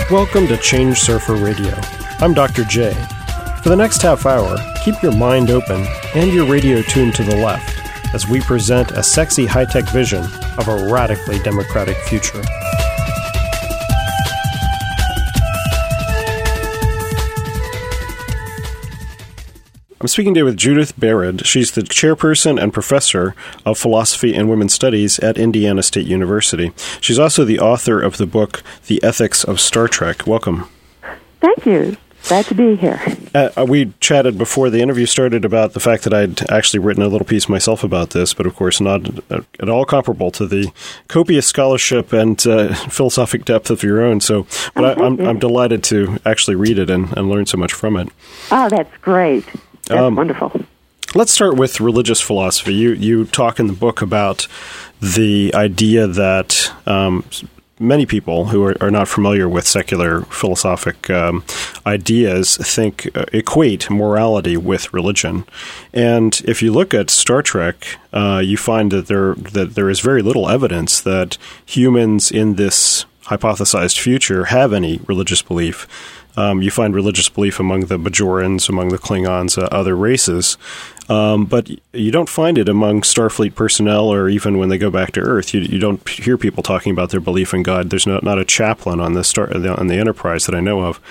Welcome to Change Surfer Radio. I'm Dr. J. For the next half hour, keep your mind open and your radio tuned to the left as we present a sexy high-tech vision of a radically democratic future. I'm speaking today with Judith Barad. She's the chairperson and professor of philosophy and women's studies at Indiana State University. She's also the author of the book, The Ethics of Star Trek. Welcome. Thank you. Glad to be here. We chatted before the interview started about the fact that I'd actually written a little piece myself about this, but of course not at all comparable to the copious scholarship and philosophic depth of your own. So, but I'm delighted to actually read it and learn so much from it. Oh, that's great. That's wonderful. Let's start with religious philosophy. You talk in the book about the idea that many people who are not familiar with secular philosophic ideas equate morality with religion. And if you look at Star Trek, you find that there is very little evidence that humans in this hypothesized future have any religious belief. You find religious belief among the Bajorans, among the Klingons, other races, but you don't find it among Starfleet personnel or even when they go back to Earth. You don't hear people talking about their belief in God. There's not a chaplain on the Enterprise that I know of.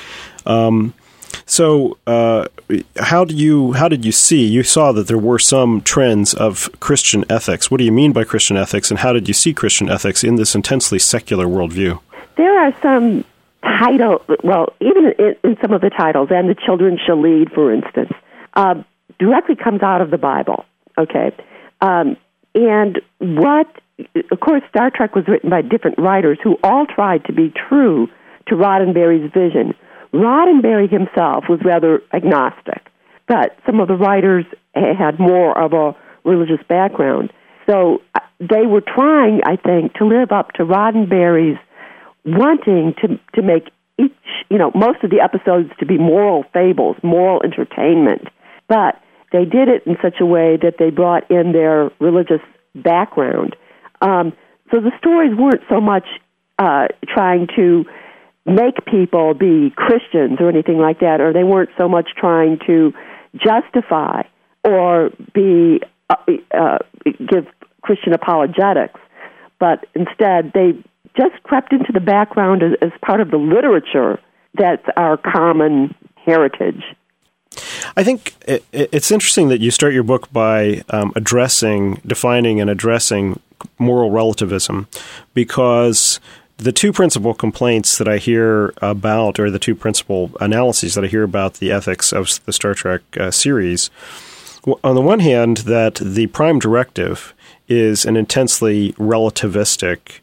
So how did you see? You saw that there were some trends of Christian ethics. What do you mean by Christian ethics, and how did you see Christian ethics in this intensely secular worldview? There are some title, well, even in some of the titles, and the children shall lead, for instance, directly comes out of the Bible, okay? And of course, Star Trek was written by different writers who all tried to be true to Roddenberry's vision. Roddenberry himself was rather agnostic, but some of the writers had more of a religious background. So they were trying, I think, to live up to Roddenberry's wanting to make most of the episodes to be moral fables, moral entertainment. But they did it in such a way that they brought in their religious background. So the stories weren't so much trying to make people be Christians or anything like that, or they weren't so much trying to justify or give Christian apologetics, but instead they just crept into the background as part of the literature that's our common heritage. I think it's interesting that you start your book by defining and addressing moral relativism, because the two principal complaints that I hear about, or the two principal analyses that I hear about the ethics of the Star Trek series, on the one hand, that the Prime Directive is an intensely relativistic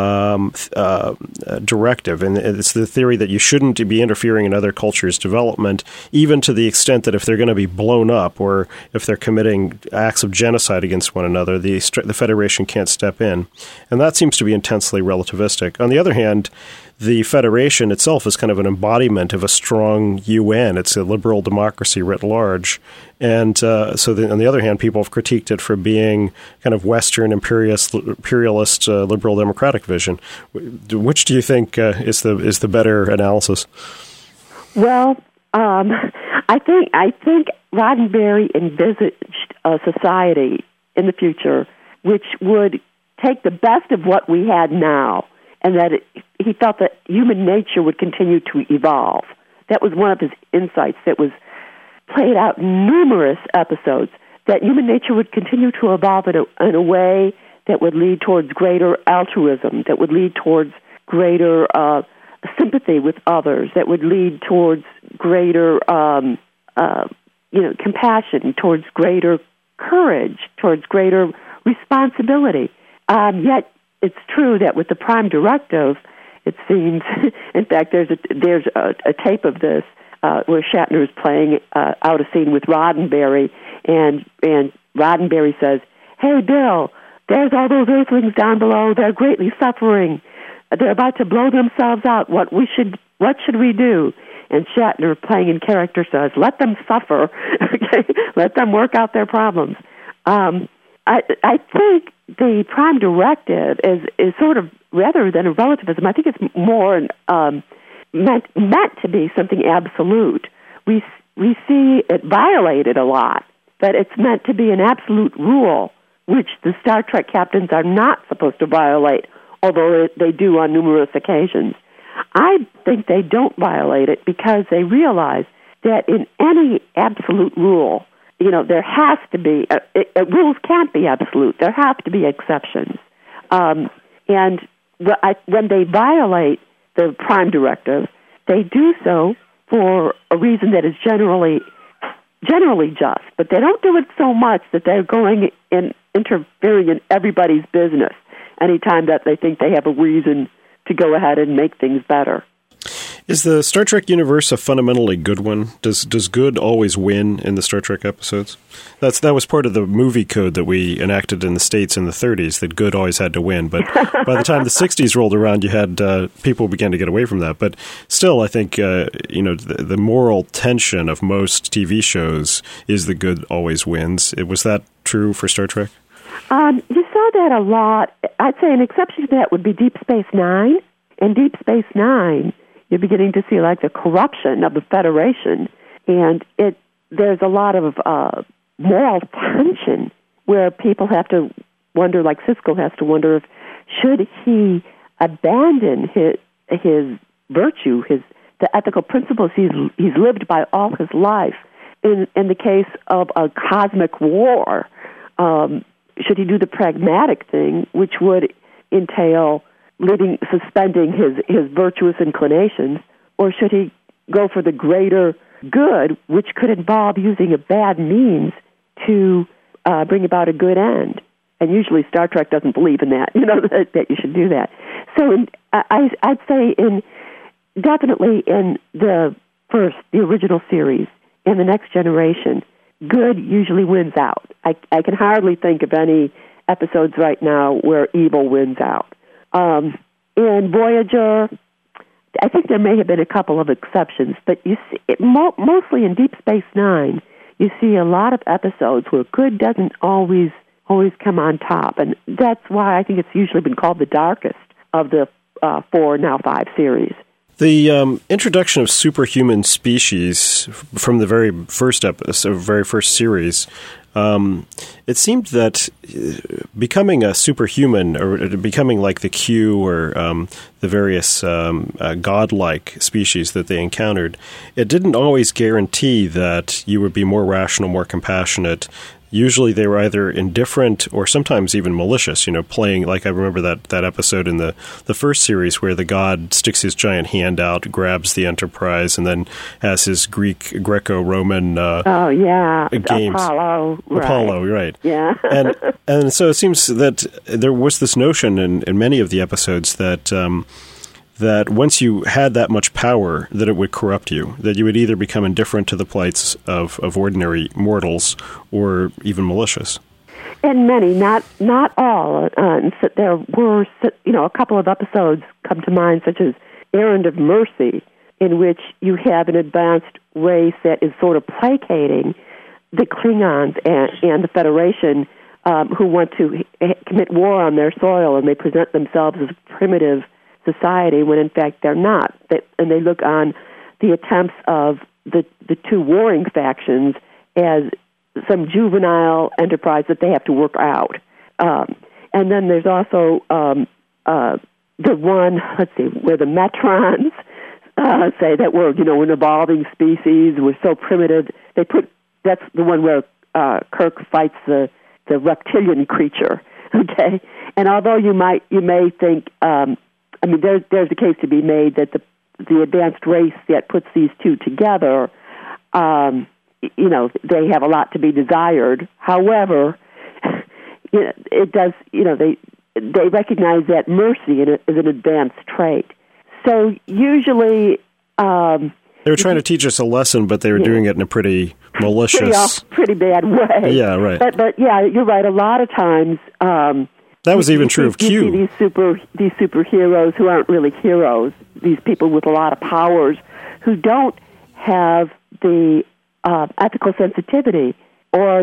directive, and it's the theory that you shouldn't be interfering in other cultures' development, even to the extent that if they're going to be blown up or if they're committing acts of genocide against one another, the Federation can't step in. And that seems to be intensely relativistic. On the other hand, the Federation itself is kind of an embodiment of a strong UN. It's a liberal democracy writ large. And on the other hand, people have critiqued it for being kind of Western imperialist liberal democratic vision. Which do you think is the better analysis? Well, I think Roddenberry envisaged a society in the future which would take the best of what we had now, and that he felt that human nature would continue to evolve. That was one of his insights that was played out in numerous episodes, that human nature would continue to evolve in a way that would lead towards greater altruism, that would lead towards greater sympathy with others, that would lead towards greater compassion, towards greater courage, towards greater responsibility. Yet it's true that with the Prime Directive, it seems, in fact, there's a tape of this where Shatner is playing out a scene with Roddenberry, and Roddenberry says, "Hey, Bill, there's all those Earthlings down below. They're greatly suffering. They're about to blow themselves out. What should we do?" And Shatner, playing in character, says, "Let them suffer. Okay? Let them work out their problems." I think the Prime Directive is sort of, rather than a relativism, I think it's more meant to be something absolute. We see it violated a lot, but it's meant to be an absolute rule, which the Star Trek captains are not supposed to violate, although they do on numerous occasions. I think they don't violate it because they realize that in any absolute rule, there has to be, rules can't be absolute. There have to be exceptions. And when they violate the Prime Directive, they do so for a reason that is generally just, but they don't do it so much that they're going and interfering in everybody's business anytime that they think they have a reason to go ahead and make things better. Is the Star Trek universe a fundamentally good one? Does good always win in the Star Trek episodes? That was part of the movie code that we enacted in the States in the 30s, that good always had to win. But by the time the 60s rolled around, you had people began to get away from that. But still, I think the moral tension of most TV shows is the good always wins. Was that true for Star Trek? You saw that a lot. I'd say an exception to that would be Deep Space Nine. In Deep Space Nine, you're beginning to see like the corruption of the Federation, and there's a lot of moral tension where people have to wonder, like Sisko has to wonder, if should he abandon his virtue, the ethical principles he's lived by all his life. In the case of a cosmic war, should he do the pragmatic thing, which would entail suspending his virtuous inclinations, or should he go for the greater good, which could involve using a bad means to bring about a good end? And usually Star Trek doesn't believe in that, that you should do that. So I'd say definitely in the original series, in the Next Generation, good usually wins out. I can hardly think of any episodes right now where evil wins out. In Voyager, I think there may have been a couple of exceptions, but you see, mostly in Deep Space Nine, you see a lot of episodes where good doesn't always come on top, and that's why I think it's usually been called the darkest of the 4, now 5 series. The introduction of superhuman species from the very first series, it seemed that becoming a superhuman, or becoming like the Q or the various godlike species that they encountered, it didn't always guarantee that you would be more rational, more compassionate. Usually they were either indifferent or sometimes even malicious, playing, like I remember that episode in the first series where the god sticks his giant hand out, grabs the Enterprise, and then has his Greco-Roman games. Apollo, right. Yeah. and so it seems that there was this notion in many of the episodes that that once you had that much power, that it would corrupt you, that you would either become indifferent to the plights of ordinary mortals or even malicious. And many, not all. There were, a couple of episodes come to mind, such as Errand of Mercy, in which you have an advanced race that is sort of placating the Klingons and the Federation, who want to commit war on their soil, and they present themselves as primitive society when in fact they're not. And they look on the attempts of the two warring factions as some juvenile enterprise that they have to work out. And then there's also the one, where the Metrons say that we're, an evolving species, we're so primitive. That's the one where Kirk fights the reptilian creature, okay? And although you may think, there's a case to be made that the advanced race that puts these two together, they have a lot to be desired. However, it does, they recognize that mercy is an advanced trait. So usually, they were trying to teach us a lesson, but they were doing it in a pretty malicious, pretty bad way. Yeah, right. But yeah, you're right. A lot of times, that was even true of Q. You see these superheroes who aren't really heroes. These people with a lot of powers who don't have the ethical sensitivity, or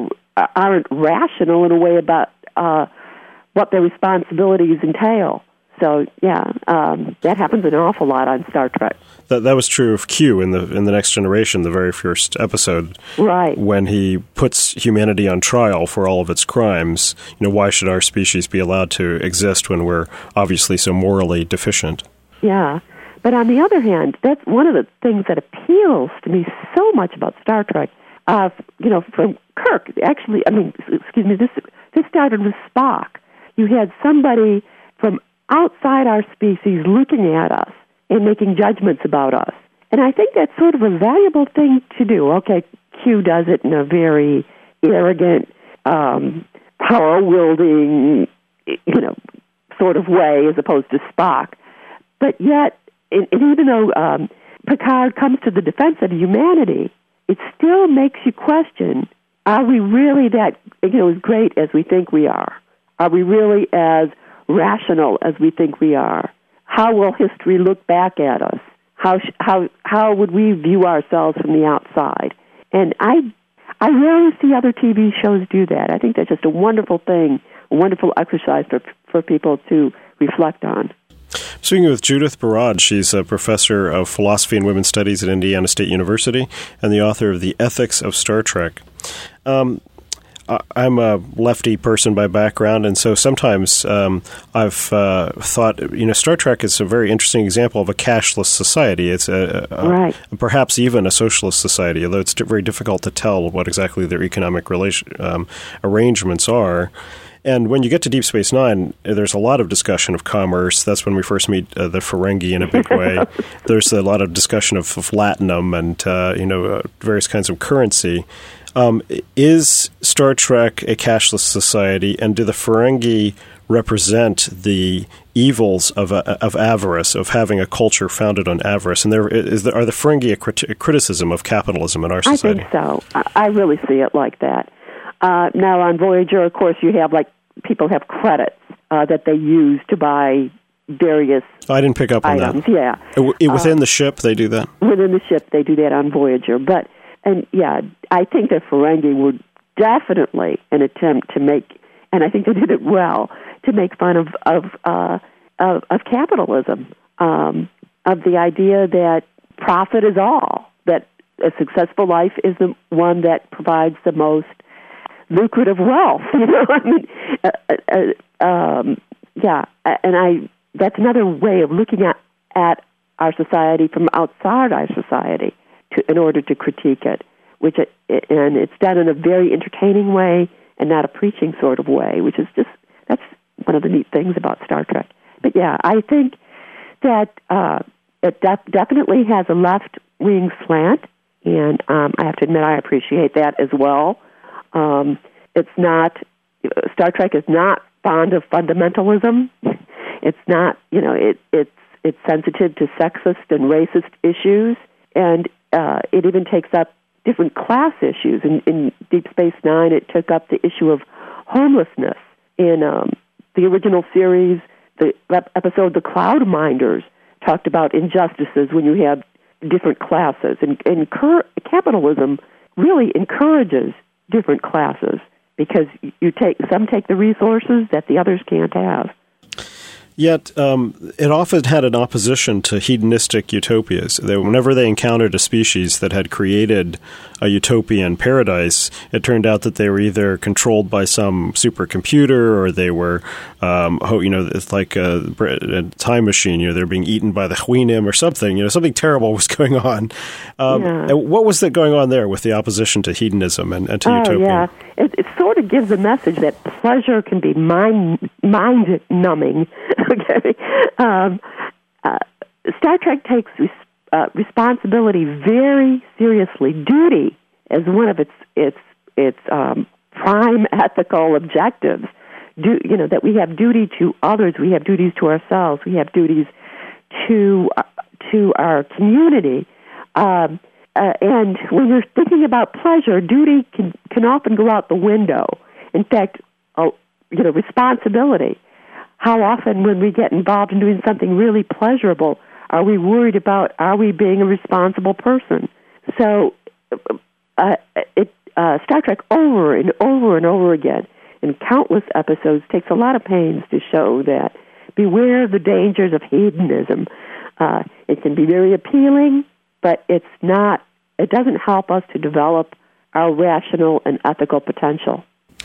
aren't rational in a way about what their responsibilities entail. So that happens an awful lot on Star Trek. That was true of Q in the Next Generation, the very first episode, right? When he puts humanity on trial for all of its crimes. Why should our species be allowed to exist when we're obviously so morally deficient? Yeah, but on the other hand, that's one of the things that appeals to me so much about Star Trek. From Kirk, actually, this started with Spock. You had somebody from outside our species looking at us and making judgments about us. And I think that's sort of a valuable thing to do. Okay, Q does it in a very arrogant, power-wielding, sort of way as opposed to Spock. But yet, and even though Picard comes to the defense of humanity, it still makes you question, are we really that, as great as we think we are? Are we really as rational as we think we are? How will history look back at us? How would we view ourselves from the outside? And I rarely see other TV shows do that. I think that's just a wonderful thing, a wonderful exercise for people to reflect on. Speaking with Judith Barad, she's a professor of philosophy and women's studies at Indiana State University and the author of The Ethics of Star Trek. I'm a lefty person by background, and so sometimes I've thought, Star Trek is a very interesting example of a cashless society. It's right. Perhaps even a socialist society, although it's very difficult to tell what exactly their economic arrangements are. And when you get to Deep Space Nine, there's a lot of discussion of commerce. That's when we first meet the Ferengi in a big way. There's a lot of discussion of latinum and various kinds of currency. Is Star Trek a cashless society, and do the Ferengi represent the evils of avarice, of having a culture founded on avarice? And are the Ferengi a criticism of capitalism in our society? I think so. I really see it like that. Now on Voyager, of course, you have people have credits that they use to buy various I didn't pick up items. on that. Yeah. Within the ship, they do that? Within the ship, they do that on Voyager. I think the Ferengi were definitely an attempt to make, and I think they did it well, to make fun of capitalism, of the idea that profit is all, that a successful life is the one that provides the most lucrative wealth. That's another way of looking at our society from outside our society in order to critique it, and it's done in a very entertaining way and not a preaching sort of way, that's one of the neat things about Star Trek. But I think that it definitely has a left-wing slant, and I have to admit I appreciate that as well. Star Trek is not fond of fundamentalism. It's not, it's sensitive to sexist and racist issues, and it even takes up different class issues. In Deep Space Nine, it took up the issue of homelessness. In the original series, the episode "The Cloud Minders" talked about injustices when you have different classes, and capitalism really encourages different classes because some take the resources that the others can't have. Yet, it often had an opposition to hedonistic utopias. Whenever they encountered a species that had created a utopian paradise, it turned out that they were either controlled by some supercomputer, or they were, it's like a time machine. They're being eaten by the Huinim or something. Something terrible was going on. And what was that going on there with the opposition to hedonism and to utopia? Yeah, it sort of gives a message that pleasure can be mind-numbing. Okay. Star Trek takes responsibility very seriously. Duty as one of its prime ethical objectives. That we have duty to others, we have duties to ourselves, we have duties to our community. And when you're thinking about pleasure, duty can often go out the window. In fact, responsibility. How often when we get involved in doing something really pleasurable, are we worried about, are we being a responsible person? So Star Trek over and over and over again in countless episodes takes a lot of pains to show that beware of the dangers of hedonism. It can be very appealing, but it doesn't help us to develop our rational and ethical potential.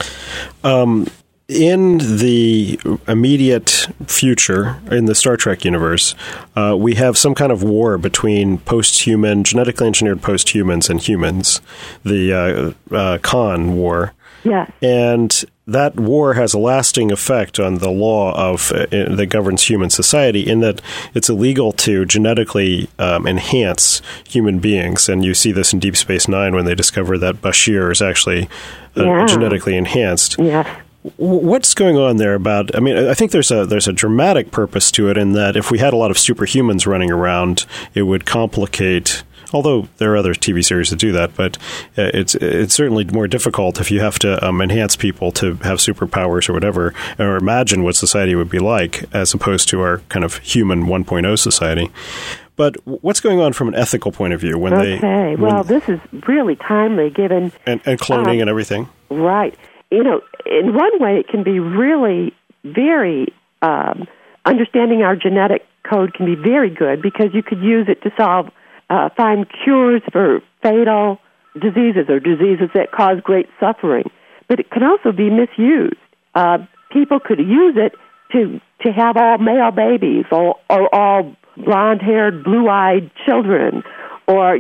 In the immediate future, in the Star Trek universe, we have some kind of war between post-human, genetically engineered post-humans and humans, the Khan War. Yes. And that war has a lasting effect on the law that governs human society, in that it's illegal to genetically enhance human beings. And you see this in Deep Space Nine when they discover that Bashir is actually genetically enhanced. Yes. What's going on there about? I mean, I think there's a dramatic purpose to it, in that if we had a lot of superhumans running around, it would complicate. Although there are other TV series that do that, but it's certainly more difficult if you have to enhance people to have superpowers or whatever, or imagine what society would be like, as opposed to our kind of human 1.0 society. But what's going on from an ethical point of view when this is really timely, given and cloning and everything, right? You know, in one way, it can be really very understanding our genetic code can be very good, because you could use it to find cures for fatal diseases or diseases that cause great suffering. But it can also be misused. People could use it to have all male babies or all blonde-haired, blue-eyed children, or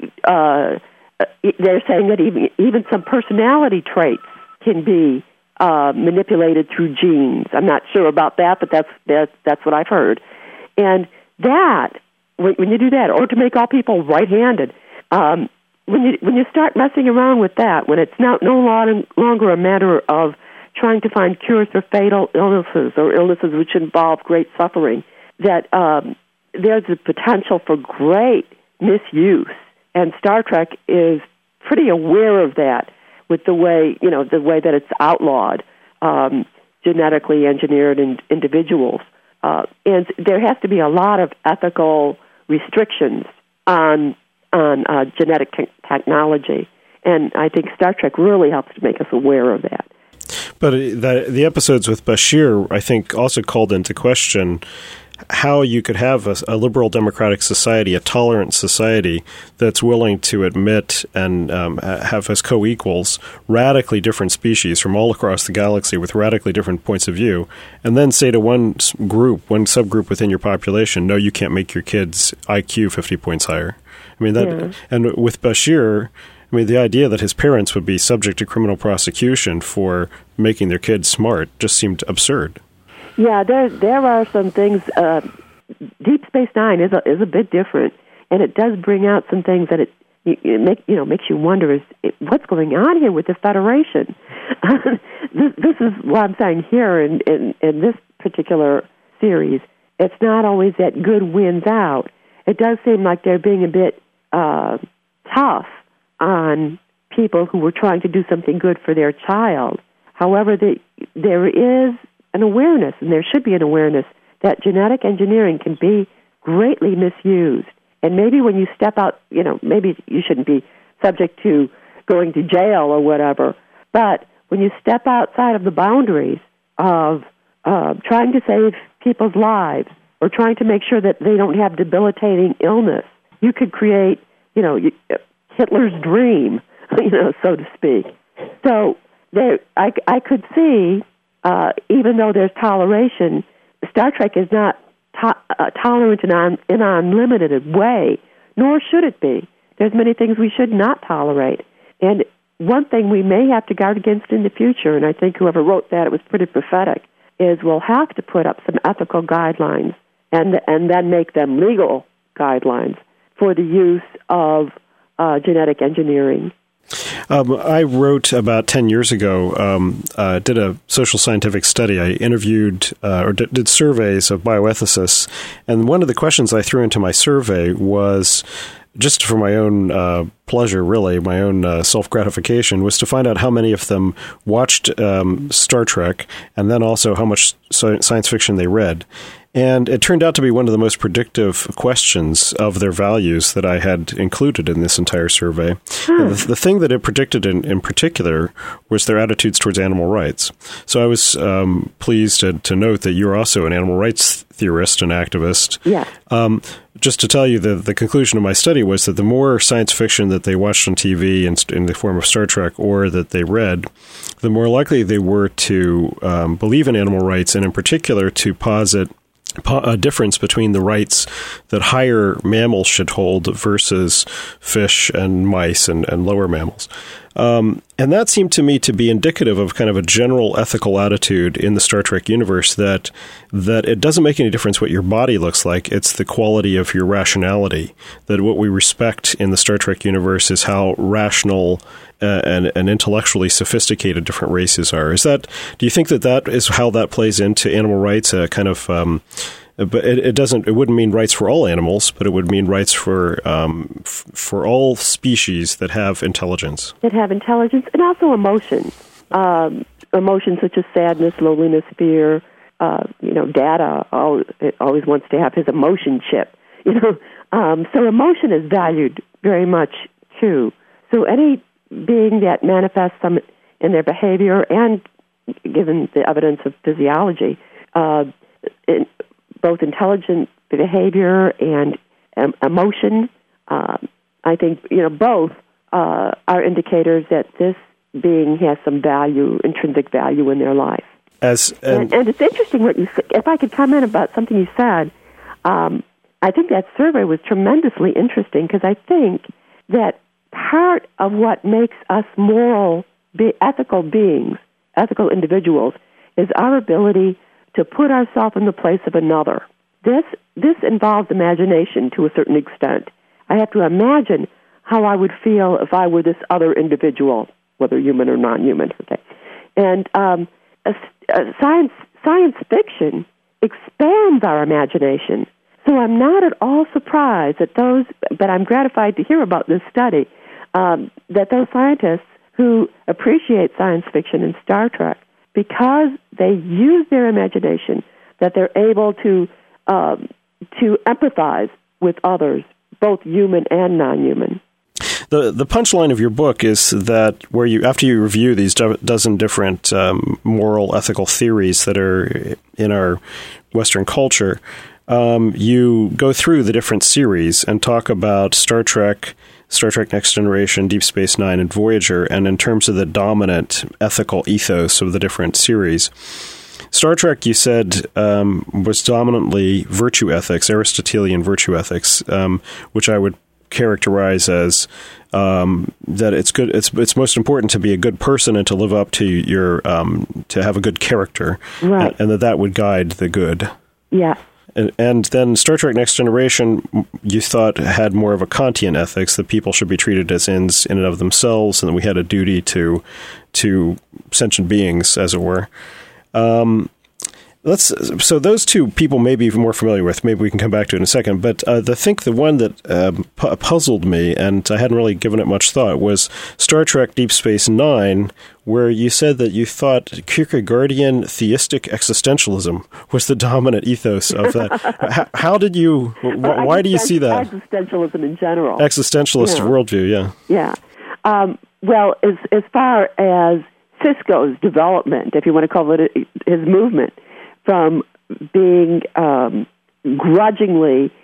they're saying that even some personality traits can be manipulated through genes. I'm not sure about that, but that's what I've heard. And that, when you do that, or to make all people right-handed, when you start messing around with that, when it's no longer a matter of trying to find cures for fatal illnesses or illnesses which involve great suffering, that there's a potential for great misuse. And Star Trek is pretty aware of that, with the way that it's outlawed genetically engineered individuals. And there has to be a lot of ethical restrictions on genetic technology. And I think Star Trek really helps to make us aware of that. But the episodes with Bashir, I think, also called into question how you could have a liberal democratic society, a tolerant society that's willing to admit and have as co-equals radically different species from all across the galaxy with radically different points of view, and then say to one subgroup within your population, no, you can't make your kids' IQ 50 points higher. I mean, and with Bashir, I mean, the idea that his parents would be subject to criminal prosecution for making their kids smart just seemed absurd. Yeah, there are some things. Deep Space Nine is a bit different, and it does bring out some things that it makes you wonder: what's going on here with the Federation? This is what I'm saying here in this particular series. It's not always that good wins out. It does seem like they're being a bit tough on people who were trying to do something good for their child. However, there is an awareness, and there should be an awareness, that genetic engineering can be greatly misused. And maybe when you step out, maybe you shouldn't be subject to going to jail or whatever, but when you step outside of the boundaries of trying to save people's lives or trying to make sure that they don't have debilitating illness, you could create, Hitler's dream, so to speak. So I could see, even though there's toleration, Star Trek is not tolerant in an unlimited way, nor should it be. There's many things we should not tolerate. And one thing we may have to guard against in the future, and I think whoever wrote that, it was pretty prophetic, is we'll have to put up some ethical guidelines and then make them legal guidelines for the use of genetic engineering. I wrote about 10 years ago, did a social scientific study. I interviewed or did surveys of bioethicists, and one of the questions I threw into my survey was, just for my own pleasure, really, my own self-gratification, was to find out how many of them watched Star Trek, and then also how much science fiction they read. And it turned out to be one of the most predictive questions of their values that I had included in this entire survey. The thing that it predicted in particular was their attitudes towards animal rights. So I was pleased to note that you're also an animal rights theorist and activist. Yeah. Just to tell you, the conclusion of my study was that the more science fiction that they watched on TV in the form of Star Trek or that they read, the more likely they were to believe in animal rights, and in particular to posit a difference between the rights that higher mammals should hold versus fish and mice and lower mammals. And that seemed to me to be indicative of kind of a general ethical attitude in the Star Trek universe that it doesn't make any difference what your body looks like. It's the quality of your rationality. That what we respect in the Star Trek universe is how rational and intellectually sophisticated different races are. Do you think that is how that plays into animal rights? But it wouldn't mean rights for all animals, but it would mean rights for all species that have intelligence. That have intelligence and also emotions. Emotions such as sadness, loneliness, fear. Dad always wants to have his emotion chip. So emotion is valued very much too. So any being that manifests some in their behavior, and given the evidence of physiology, both intelligent behavior and emotion, I think both are indicators that this being has some value, intrinsic value in their life. And it's interesting what you said. If I could comment about something you said, I think that survey was tremendously interesting because I think that part of what makes us ethical beings, ethical individuals, is our ability to put ourselves in the place of another. This involves imagination to a certain extent. I have to imagine how I would feel if I were this other individual, whether human or non-human. Okay, and science fiction expands our imagination. So I'm not at all surprised that but I'm gratified to hear about this study, that those scientists who appreciate science fiction and Star Trek, because they use their imagination, that they're able to empathize with others, both human and non-human. The punchline of your book is that after you review these dozen different moral, ethical theories that are in our Western culture, you go through the different series and talk about Star Trek Next Generation, Deep Space Nine, and Voyager, and in terms of the dominant ethical ethos of the different series. Star Trek, you said, was dominantly virtue ethics, Aristotelian virtue ethics, which I would characterize as that it's good. It's most important to be a good person and to live up to your to have a good character, right? And that would guide the good. Yeah. And then Star Trek Next Generation, you thought had more of a Kantian ethics, that people should be treated as ends in and of themselves, and that we had a duty to sentient beings, as it were. So those two people may be more familiar with. Maybe we can come back to it in a second. But I think the one that puzzled me, and I hadn't really given it much thought, was Star Trek Deep Space Nine, where you said that you thought Kierkegaardian theistic existentialism was the dominant ethos of that. How did you? Why do you see that? Existentialism in general. Existentialist worldview, yeah. Yeah. Well, as far as Sisko's development, if you want to call it his movement, from being grudgingly,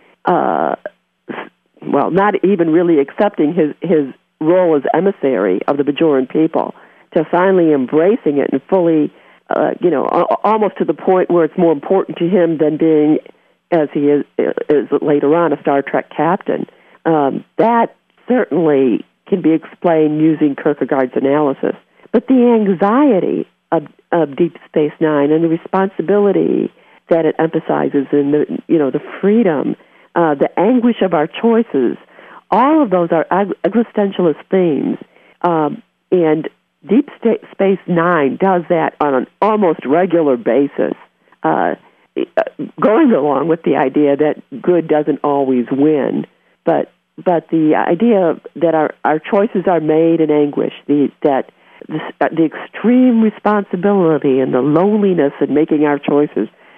not even really accepting his role as emissary of the Bajoran people, to finally embracing it and fully, almost to the point where it's more important to him than being, as he is later on, a Star Trek captain. That certainly can be explained using Kierkegaard's analysis. But the anxiety of Deep Space Nine and the responsibility that it emphasizes, and the freedom, the anguish of our choices, all of those are existentialist themes. And Deep Space Nine does that on an almost regular basis, going along with the idea that good doesn't always win, but the idea that our choices are made in anguish, that the extreme responsibility and the loneliness in making our choices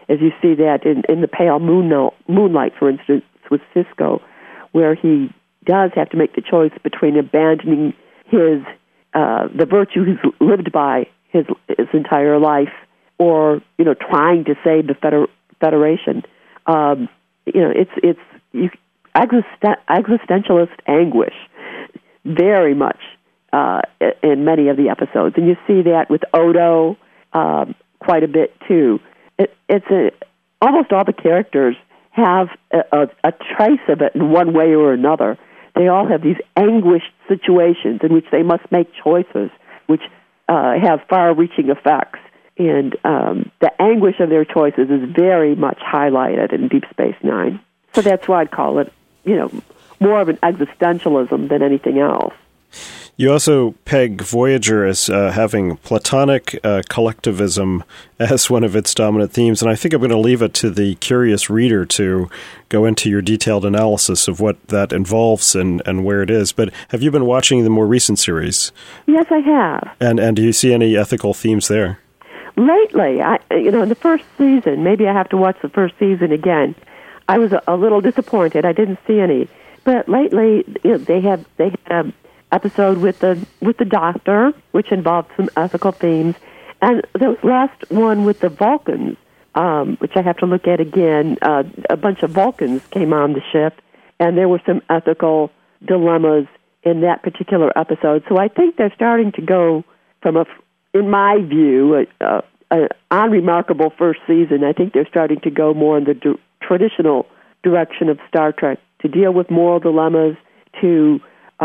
as you see that in the Pale Moonlight, for instance, with Sisko, where he does have to make the choice between abandoning his the virtue he's lived by his entire life, or trying to save the Federation. It's existentialist anguish, very much in many of the episodes, and you see that with Odo quite a bit too. Almost all the characters have a trace of it in one way or another. They all have these anguished situations in which they must make choices which have far-reaching effects. And the anguish of their choices is very much highlighted in Deep Space Nine. So that's why I'd call it, more of an existentialism than anything else. You also peg Voyager as having Platonic collectivism as one of its dominant themes, and I think I'm going to leave it to the curious reader to go into your detailed analysis of what that involves and where it is. But have you been watching the more recent series? Yes, I have. And do you see any ethical themes there? Lately, in the first season, maybe I have to watch the first season again. I was a little disappointed. I didn't see any. But lately, they had an episode with the Doctor, which involved some ethical themes, and the last one with the Vulcans, which I have to look at again. A bunch of Vulcans came on the ship, and there were some ethical dilemmas in that particular episode. So I think they're starting to go from in my view, an unremarkable first season. I think they're starting to go more in the traditional direction of Star Trek, to deal with moral dilemmas, to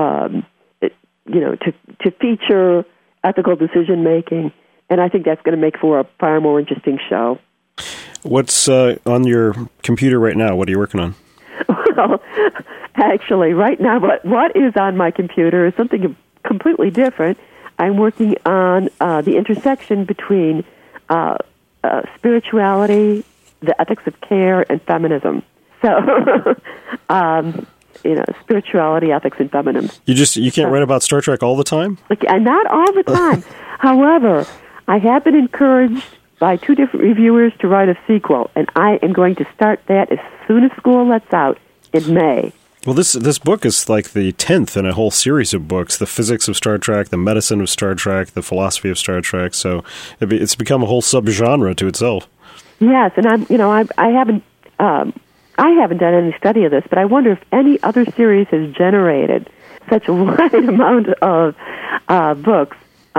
feature ethical decision making, and I think that's going to make for a far more interesting show. What's on your computer right now? What are you working on? Well, actually, right now, what is on my computer is something completely different. I'm working on the intersection between spirituality, the ethics of care, and feminism. So, spirituality, ethics, and feminism. You can't write about Star Trek all the time? Not all the time. However, I have been encouraged by 2 different reviewers to write a sequel, and I am going to start that as soon as school lets out in May. Well, this book is like the 10th in a whole series of books: the physics of Star Trek, the medicine of Star Trek, the philosophy of Star Trek. So it's become a whole subgenre to itself. Yes, and I haven't done any study of this, but I wonder if any other series has generated such a wide amount of books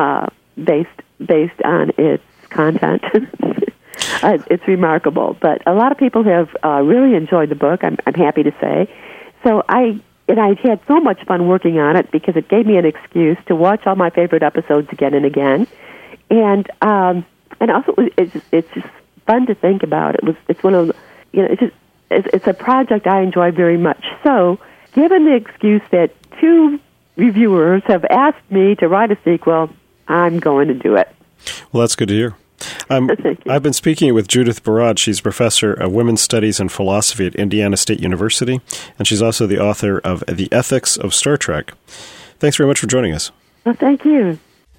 based on its content. It's remarkable, but a lot of people have really enjoyed the book. I'm happy to say. So I had so much fun working on it because it gave me an excuse to watch all my favorite episodes again and again, and also it's just fun to think about. It's one of it's a project I enjoy very much. So, given the excuse that 2 reviewers have asked me to write a sequel, I'm going to do it. Well, that's good to hear. I've been speaking with Judith Barad. She's professor of women's studies and philosophy at Indiana State University, and she's also the author of The Ethics of Star Trek. Thanks very much for joining us. Well, thank you.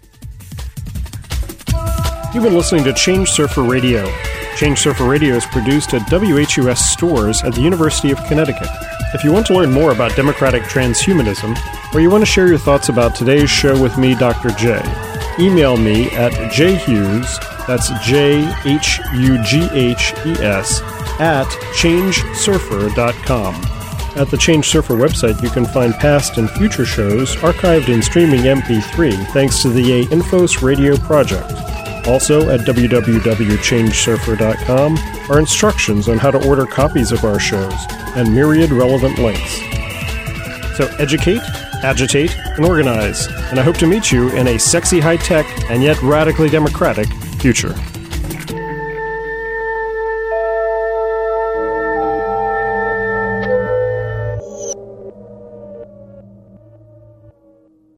You've been listening to Change Surfer Radio. Change Surfer Radio is produced at WHUS Stores at the University of Connecticut. If you want to learn more about democratic transhumanism, or you want to share your thoughts about today's show with me, Dr. J, email me at jhughes, that's JHUGHES, at changesurfer.com. At the Change Surfer website, you can find past and future shows archived in streaming MP3 thanks to the Infos Radio project. Also, at www.changesurfer.com are instructions on how to order copies of our shows and myriad relevant links. So educate, agitate, and organize, and I hope to meet you in a sexy high-tech and yet radically democratic future.